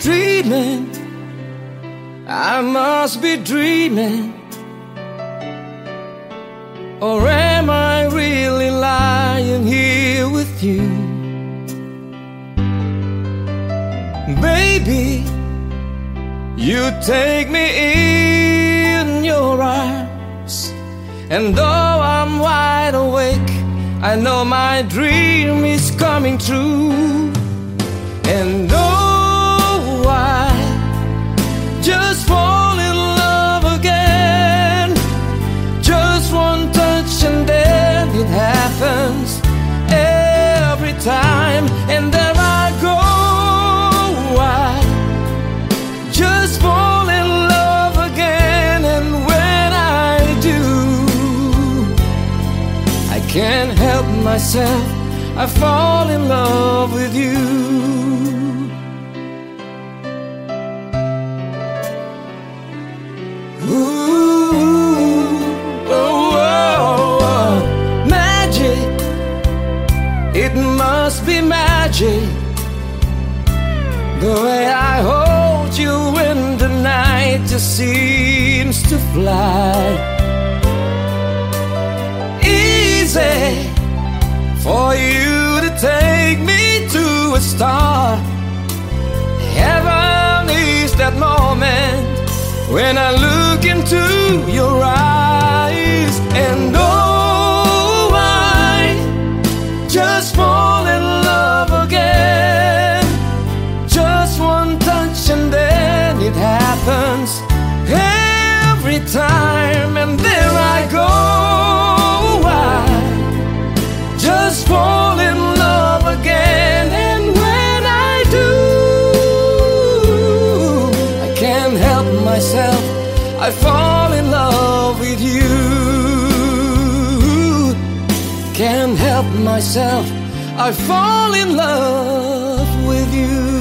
dreaming, I must be dreaming. Or am I really lying here with you? Baby, you take me in your arms, and though I'm wide awake, I know my dream is coming true. And oh, I just fall in love again. Just one touch and then it happens every time. And there I go, I just fall in love again. And when I do, I can't help myself, I fall in love with you. Magic, it must be magic, the way I hold you in the night just seems to fly. Easy for you to take me to a star. Heaven is that moment when I look into your eyes. And oh, I just fall in love again. Just one touch and then it happens every time. And there I go, I just fall in love again. And when I do, I can't help myself, I fall in love with you. Can't help myself, I fall in love with you.